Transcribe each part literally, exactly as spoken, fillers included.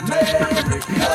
America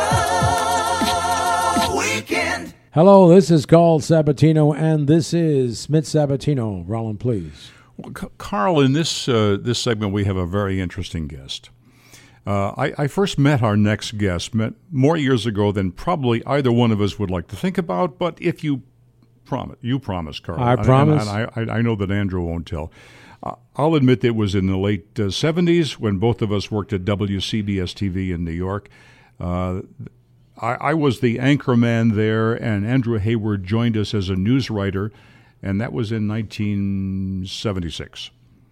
Weekend. Hello, this is Carl Sabatino, and this is Smith Sabatino. Roland, please. Well, C- Carl, in this uh, this segment, we have a very interesting guest. Uh, I, I first met our next guest met more years ago than probably either one of us would like to think about. But if you promise, you promise, Carl. I and, promise. And I, I, I know that Andrew won't tell. Uh, I'll admit it was in the late uh, seventies when both of us worked at W C B S T V in New York. Uh, I, I was the anchorman there, and Andrew Hayward joined us as a news writer, and that was in nineteen seventy-six.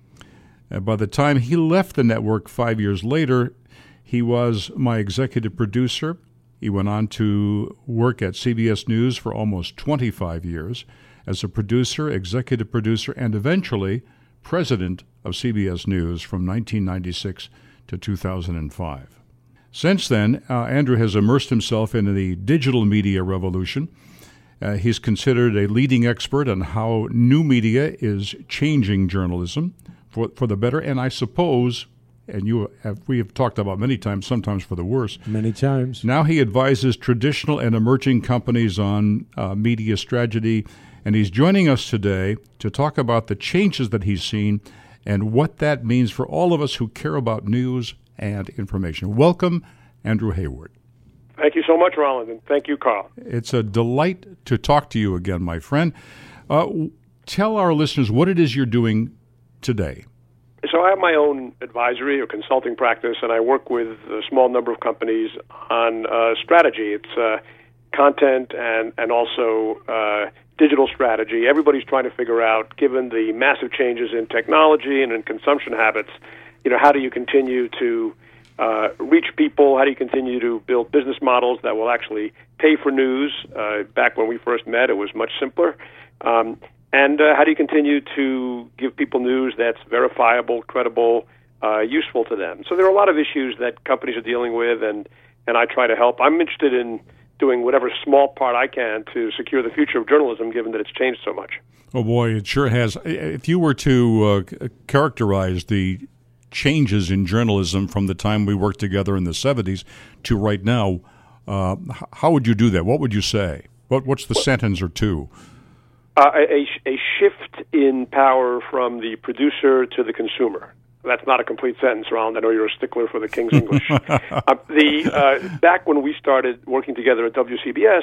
Uh, by the time he left the network five years later, he was my executive producer. He went on to work at C B S News for almost twenty-five years as a producer, executive producer, and eventually president of C B S News from nineteen ninety-six to two thousand five. Since then, uh, Andrew has immersed himself in the digital media revolution. Uh, he's considered a leading expert on how new media is changing journalism for, for the better, and I suppose, and you have, we have talked about many times, sometimes for the worse. Many times. Now he advises traditional and emerging companies on uh, media strategy, and he's joining us today to talk about the changes that he's seen and what that means for all of us who care about news and information. Welcome, Andrew Hayward. Thank you so much, Roland, and thank you, Carl. It's a delight to talk to you again, my friend. Uh, tell our listeners what it is you're doing today. So I have my own advisory or consulting practice, and I work with a small number of companies on uh, strategy. It's uh, content and, and also uh, digital strategy. Everybody's trying to figure out, given the massive changes in technology and in consumption habits, you know, how do you continue to uh, reach people? How do you continue to build business models that will actually pay for news? Uh, back when we first met, it was much simpler. Um, And uh, how do you continue to give people news that's verifiable, credible, uh, useful to them? So there are a lot of issues that companies are dealing with, and, and I try to help. I'm interested in doing whatever small part I can to secure the future of journalism, given that it's changed so much. Oh, boy, it sure has. If you were to uh, characterize the changes in journalism from the time we worked together in the seventies to right now, uh, how would you do that? What would you say? What, what's the well, sentence or two? Uh, a, a shift in power from the producer to the consumer. That's not a complete sentence, Roland. I know you're a stickler for the King's English. uh, the uh, back when we started working together at W C B S,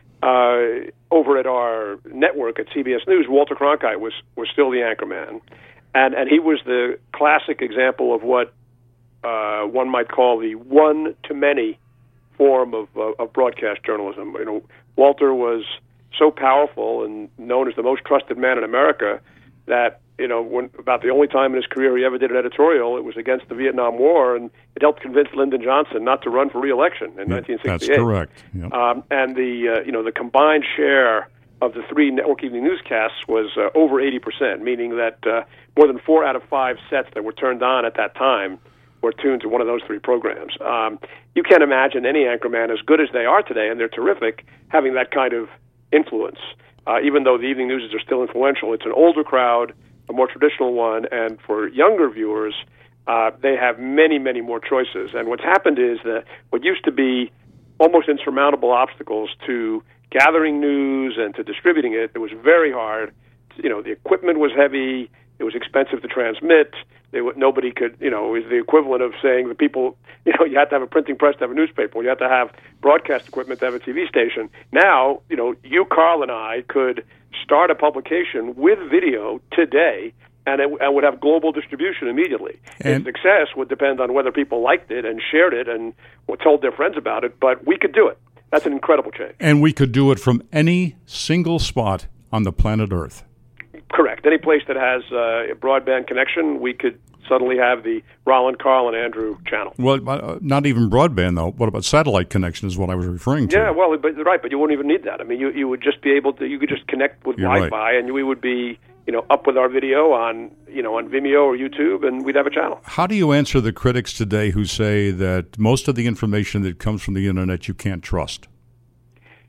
uh, over at our network at C B S News, Walter Cronkite was, was still the anchorman. And, and he was the classic example of what uh, one might call the one-to-many form of, uh, of broadcast journalism. You know, Walter was so powerful and known as the most trusted man in America that, you know, when, about the only time in his career he ever did an editorial, it was against the Vietnam War, and it helped convince Lyndon Johnson not to run for re-election in yeah, nineteen sixty-eight. That's correct. Yep. Um, and the, uh, you know, the combined share of the three network evening newscasts was uh, over eighty percent, meaning that uh, more than four out of five sets that were turned on at that time were tuned to one of those three programs. Um, you can't imagine any anchorman, as good as they are today, and they're terrific, having that kind of influence. Uh, even though the evening newses are still influential, it's an older crowd, a more traditional one, and for younger viewers, uh, they have many, many more choices. And what's happened is that what used to be almost insurmountable obstacles to gathering news and to distributing it, it was very hard. You know, the equipment was heavy, it was expensive to transmit. They, nobody could, you know, it was the equivalent of saying the people, you know, you had to have a printing press to have a newspaper, or you had to have broadcast equipment to have a T V station. Now, you know, you, Carl, and I could start a publication with video today, and it and would have global distribution immediately. And its success would depend on whether people liked it and shared it and told their friends about it, but we could do it. That's an incredible change. And we could do it from any single spot on the planet Earth. Correct. Any place that has uh, a broadband connection, we could suddenly have the Roland, Carl, and Andrew channel. Well, uh, not even broadband, though. What about satellite connection is what I was referring to. Yeah, well, but, right, but you wouldn't even need that. I mean, you, you would just be able to, you could just connect with You're Wi-Fi, right. and we would be, you know, up with our video on, you know, on Vimeo or YouTube, and we'd have a channel. How do you answer the critics today who say that most of the information that comes from the Internet you can't trust?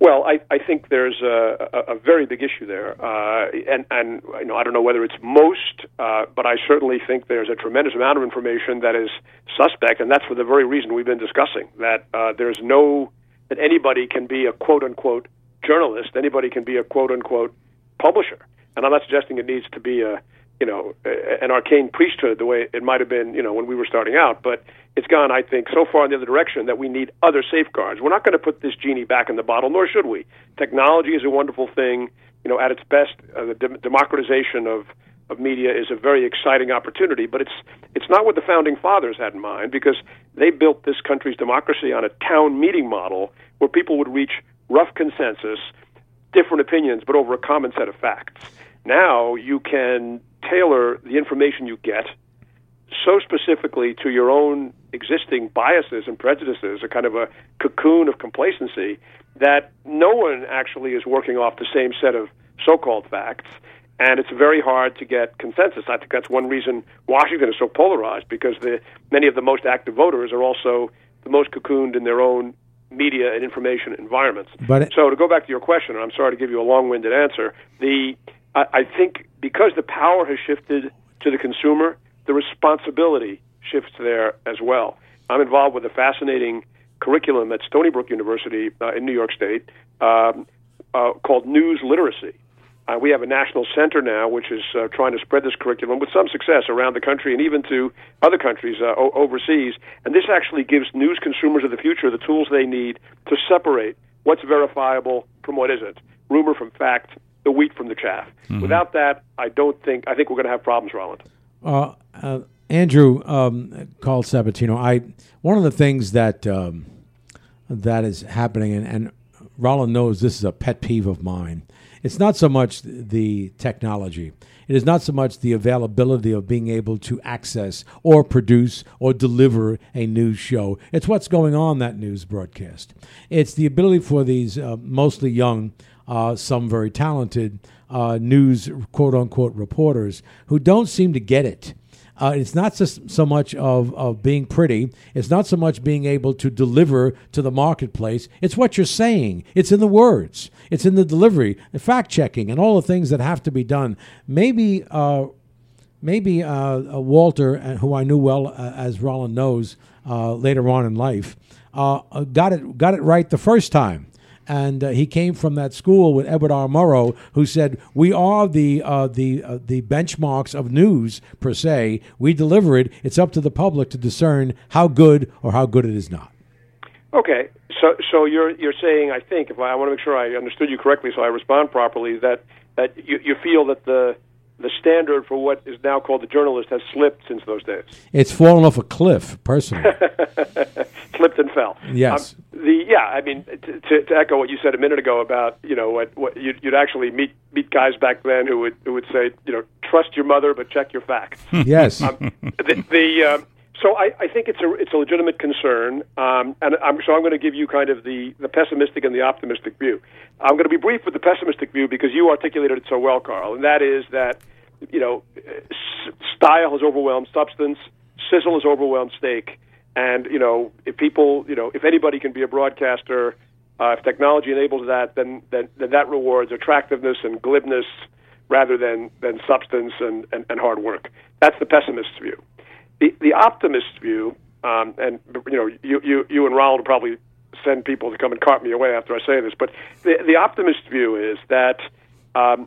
Well, I, I think there's a, a, a very big issue there, uh, and, and you know I don't know whether it's most, uh, but I certainly think there's a tremendous amount of information that is suspect, and that's for the very reason we've been discussing, that uh, there's no, that anybody can be a quote-unquote journalist, anybody can be a quote-unquote publisher, and I'm not suggesting it needs to be a, you know, an arcane priesthood the way it might have been, you know, when we were starting out, but it's gone, I think, so far in the other direction that we need other safeguards. We're not going to put this genie back in the bottle, nor should we. Technology is a wonderful thing. You know, at its best, uh, the de- democratization of, of media is a very exciting opportunity, but it's it's not what the Founding Fathers had in mind, because they built this country's democracy on a town meeting model where people would reach rough consensus, different opinions, but over a common set of facts. Now you can tailor the information you get so specifically to your own existing biases and prejudices, a kind of a cocoon of complacency, that no one actually is working off the same set of so-called facts, and it's very hard to get consensus. I think that's one reason Washington is so polarized, because the, many of the most active voters are also the most cocooned in their own media and information environments. But it, so to go back to your question, and I'm sorry to give you a long-winded answer, the I, I think because the power has shifted to the consumer, the responsibility shifts there as well. I'm involved with a fascinating curriculum at Stony Brook University uh, in New York State um, uh, called News Literacy. Uh, we have a national center now which is uh, trying to spread this curriculum with some success around the country and even to other countries uh, o- overseas. And this actually gives news consumers of the future the tools they need to separate what's verifiable from what isn't, rumor from fact, the wheat from the chaff. Mm-hmm. Without that, I don't think, I think we're going to have problems, Roland. Uh, uh, Andrew um, called Sabatino. I one of the things that um, that is happening, and, and Roland knows this is a pet peeve of mine. It's not so much the technology. It is not so much the availability of being able to access or produce or deliver a news show. It's what's going on that news broadcast. It's the ability for these uh, mostly young, uh, some very talented uh, news quote-unquote reporters who don't seem to get it. Uh, it's not just so much of, of being pretty. It's not so much being able to deliver to the marketplace. It's what you're saying. It's in the words. It's in the delivery, the fact-checking, and all the things that have to be done. Maybe uh, maybe uh, Walter, who I knew well, uh, as Roland knows, uh, later on in life, uh, got it got it right the first time. And uh, he came from that school with Edward R. Murrow, who said, we are the uh, the uh, the benchmarks of news, per se. We deliver it. It's up to the public to discern how good or how good it is not. Okay. So so you're you're saying, I think, if I, I want to make sure I understood you correctly so I respond properly, that, that you, you feel that the the standard for what is now called the journalist has slipped since those days. It's fallen off a cliff, personally. Slipped and fell. Yes. Um, the yeah, I mean, to, to, to echo what you said a minute ago about, you know, what, what you'd, you'd actually meet meet guys back then who would who would say, you know, trust your mother but check your facts. Yes. Um, the, the um, so I, I think it's a it's a legitimate concern, um, and I'm, so I'm going to give you kind of the, the pessimistic and the optimistic view. I'm going to be brief with the pessimistic view because you articulated it so well, Carl, and that is that, you know, s- style has overwhelmed substance, sizzle has overwhelmed steak, and, you know, if people, you know, if anybody can be a broadcaster, uh, if technology enables that, then, then then that rewards attractiveness and glibness rather than, than substance and, and, and hard work. That's the pessimist's view. The the optimist's view, um, and, you know, you, you, you and Ronald will probably send people to come and cart me away after I say this, but the, the optimist's view is that um,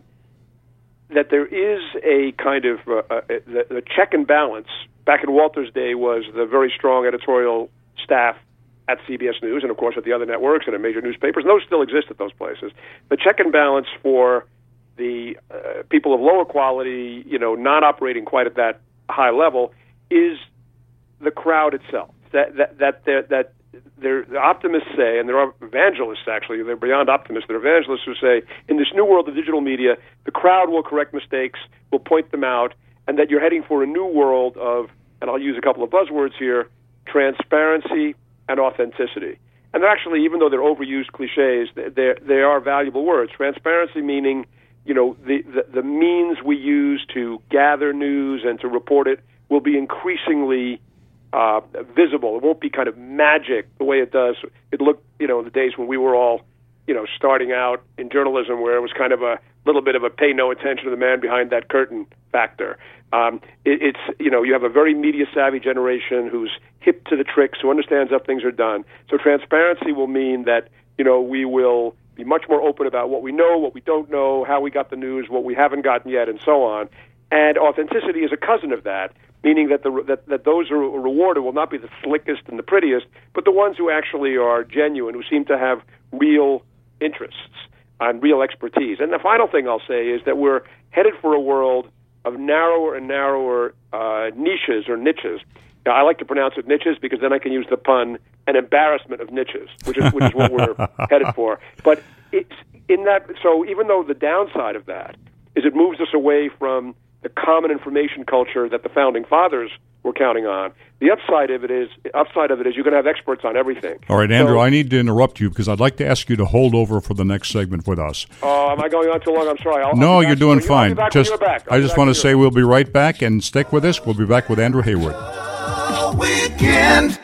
that there is a kind of uh, uh, the, the check and balance. Back in Walter's day was the very strong editorial staff at C B S News and, of course, at the other networks and at major newspapers. And those still exist at those places. The check and balance for the uh, people of lower quality, you know, not operating quite at that high level, is the crowd itself. That that that that, that the optimists say, and there are evangelists actually, they're beyond optimists, they're evangelists who say, in this new world of digital media, the crowd will correct mistakes, will point them out, and that you're heading for a new world of, and I'll use a couple of buzzwords here, transparency and authenticity. And they're actually, even though they're overused cliches, they they are valuable words. Transparency meaning, you know, the, the, the means we use to gather news and to report it will be increasingly uh, visible. It won't be kind of magic the way it does. It looked, you know, in the days when we were all you know, starting out in journalism where it was kind of a little bit of a pay no attention to the man behind that curtain factor. Um, it, it's, you know, you have a very media-savvy generation who's hip to the tricks, who understands how things are done. So transparency will mean that, you know, we will be much more open about what we know, what we don't know, how we got the news, what we haven't gotten yet, and so on. And authenticity is a cousin of that, meaning that, the, that, that those who are rewarded will not be the slickest and the prettiest, but the ones who actually are genuine, who seem to have real interests and real expertise. And the final thing I'll say is that we're headed for a world of narrower and narrower uh, niches or niches. Now, I like to pronounce it niches because then I can use the pun, an embarrassment of niches, which is which is what we're headed for. But it's in that. So even though the downside of that is it moves us away from the common information culture that the founding fathers were counting on, the upside of it is upside of it is you're going to have experts on everything. All right, Andrew, so, I need to interrupt you because I'd like to ask you to hold over for the next segment with us. Oh, uh, am I going on too long? I'm sorry. I'll, no, I'll you're doing you. fine. Just, I just want to say you. we'll be right back, and stick with us. We'll be back with Andrew Hayward. Weekend.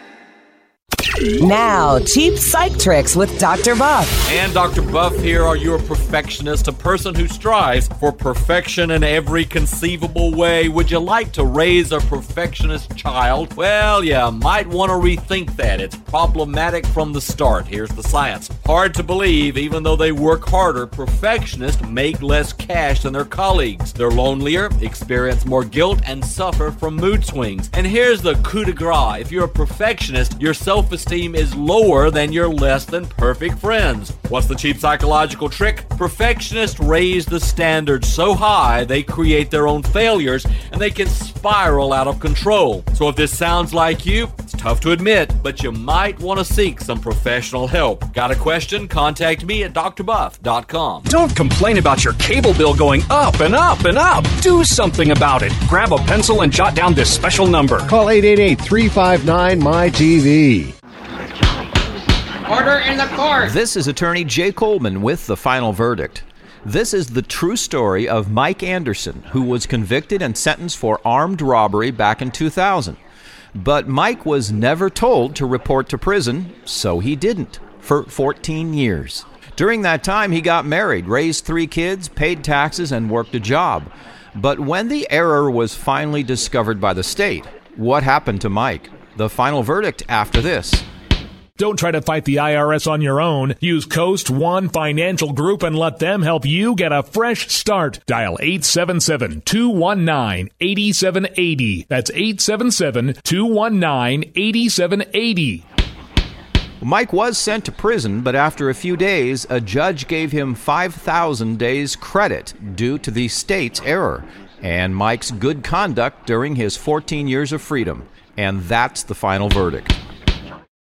Now, cheap psych tricks with Doctor Buff. And Doctor Buff here. Are you a perfectionist, a person who strives for perfection in every conceivable way? Would you like to raise a perfectionist child? Well, you might want to rethink that. It's problematic from the start. Here's the science. Hard to believe, even though they work harder, perfectionists make less cash than their colleagues. They're lonelier, experience more guilt, and suffer from mood swings. And here's the coup de grace. If you're a perfectionist, your self-esteem is lower than your less than perfect friends. What's the cheap psychological trick? Perfectionists raise the standards so high they create their own failures and they can spiral out of control. So if this sounds like you, it's tough to admit, but you might want to seek some professional help. Got a question? Contact me at d r buff dot com. Don't complain about your cable bill going up and up and up. Do something about it. Grab a pencil and jot down this special number. Call eight eight eight, three five nine, M Y T V. Order in the court. This is attorney Jay Coleman with the final verdict. This is the true story of Mike Anderson, who was convicted and sentenced for armed robbery back in two thousand. But Mike was never told to report to prison, so he didn't, for fourteen years. During that time, he got married, raised three kids, paid taxes, and worked a job. But when the error was finally discovered by the state, what happened to Mike? The final verdict after this. Don't try to fight the I R S on your own. Use Coast One Financial Group and let them help you get a fresh start. Dial eight seven seven, two one nine, eight seven eight zero. That's eight seven seven, two one nine, eight seven eight zero. Mike was sent to prison, but after a few days, a judge gave him five thousand days credit due to the state's error and Mike's good conduct during his fourteen years of freedom. And that's the final verdict.